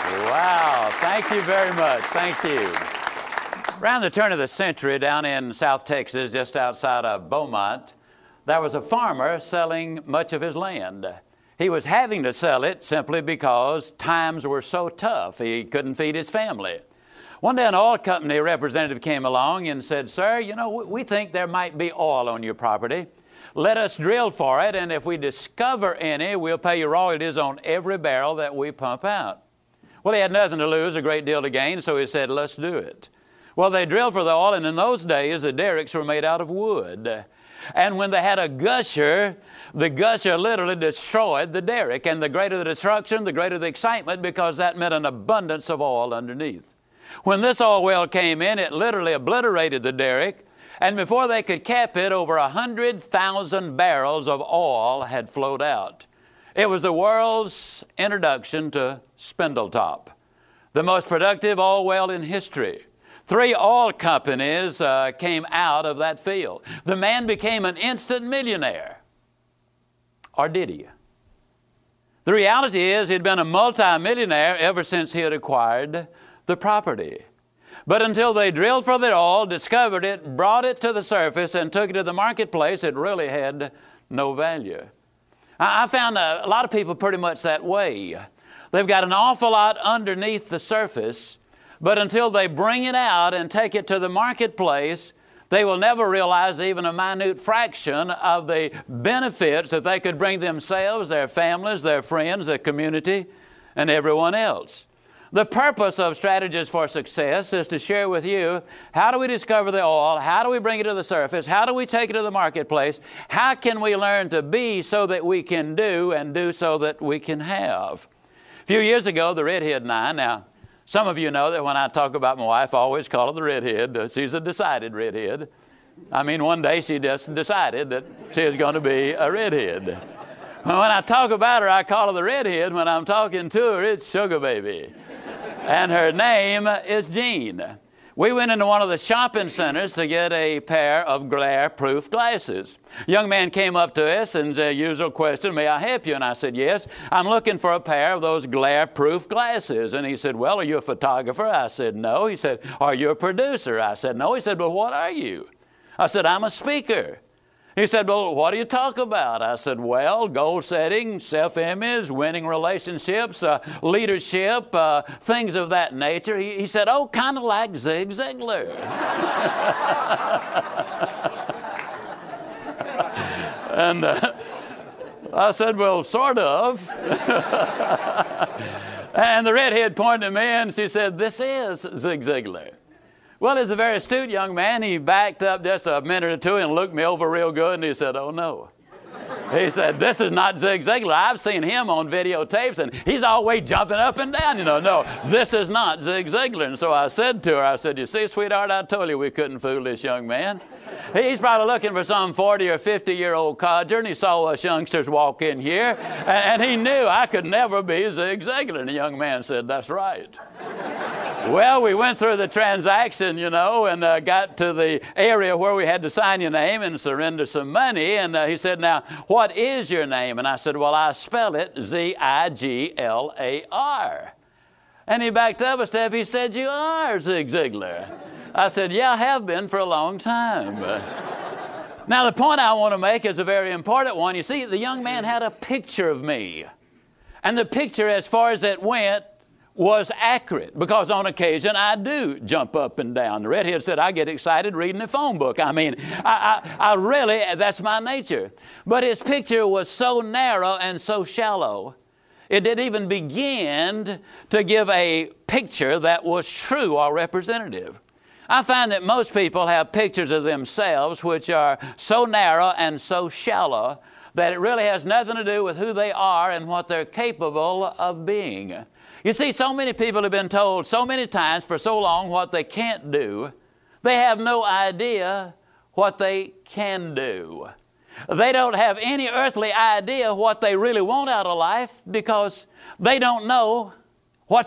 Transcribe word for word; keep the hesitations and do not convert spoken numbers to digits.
Wow, thank you very much. Thank you. Around the turn of the century, down in South Texas, just outside of Beaumont, there was a farmer selling much of his land. He was having to sell it simply because times were so tough. He couldn't feed his family. One day an oil company representative came along and said, "Sir, you know, we think there might be oil on your property. Let us drill for it, and if we discover any, we'll pay you royalties on every barrel that we pump out." Well, he had nothing to lose, a great deal to gain, so he said, "Let's do it." Well, they drilled for the oil, and in those days, the derricks were made out of wood. And when they had a gusher, the gusher literally destroyed the derrick. And the greater the destruction, the greater the excitement, because that meant an abundance of oil underneath. When this oil well came in, it literally obliterated the derrick. And before they could cap it, over one hundred thousand barrels of oil had flowed out. It was the world's introduction to Spindletop, the most productive oil well in history. Three oil companies uh, came out of that field. The man became an instant millionaire. Or did he? The reality is he'd been a multimillionaire ever since he had acquired the property. But until they drilled for the oil, discovered it, brought it to the surface, and took it to the marketplace, it really had no value. I, I found a, a lot of people pretty much that way. They've got an awful lot underneath the surface, but until they bring it out and take it to the marketplace, they will never realize even a minute fraction of the benefits that they could bring themselves, their families, their friends, their community, and everyone else. The purpose of Strategies for Success is to share with you, how do we discover the oil? How do we bring it to the surface? How do we take it to the marketplace? How can we learn to be so that we can do, and do so that we can have? A few years ago, the redhead and I, now, some of you know that when I talk about my wife, I always call her the redhead. She's a decided redhead. I mean, one day she just decided that she is going to be a redhead. When I talk about her, I call her the redhead. When I'm talking to her, it's Sugar Baby. And her name is Jean. We went into one of the shopping centers to get a pair of glare-proof glasses. A young man came up to us and the usual question, "May I help you?" And I said, "Yes, I'm looking for a pair of those glare-proof glasses." And he said, "Well, are you a photographer?" I said, "No." He said, "Are you a producer?" I said, "No." He said, "Well, what are you?" I said, "I'm a speaker." He said, "Well, what do you talk about?" I said, "Well, goal setting, self-image, winning relationships, uh, leadership, uh, things of that nature." He, he said, "Oh, kind of like Zig Ziglar." And uh, I said, "Well, sort of." And the redhead pointed to me and she said, "This is Zig Ziglar." Well, he's a very astute young man. He backed up just a minute or two and looked me over real good, and he said, "Oh, no." He said, "This is not Zig Ziglar. I've seen him on videotapes, and he's always jumping up and down. You know, no, this is not Zig Ziglar." And so I said to her, I said, "You see, sweetheart, I told you we couldn't fool this young man. He's probably looking for some forty or fifty-year-old codger, and he saw us youngsters walk in here, and, and he knew I could never be Zig Ziglar." And the young man said, "That's right." Well, we went through the transaction, you know, and uh, got to the area where we had to sign your name and surrender some money. And uh, he said, "Now, what is your name?" And I said, "Well, I spell it Z I G L A R. And he backed up a step. He said, "You are Zig Ziglar." I said, "Yeah, I have been for a long time." Now, the point I want to make is a very important one. You see, the young man had a picture of me. And the picture, as far as it went, was accurate, because on occasion I do jump up and down. The redhead said, "I get excited reading the phone book." I mean, I, I, I really, that's my nature. But his picture was so narrow and so shallow, it didn't even begin to give a picture that was true or representative. I find that most people have pictures of themselves which are so narrow and so shallow that it really has nothing to do with who they are and what they're capable of being. You see, so many people have been told so many times for so long what they can't do, they have no idea what they can do. They don't have any earthly idea what they really want out of life because they don't know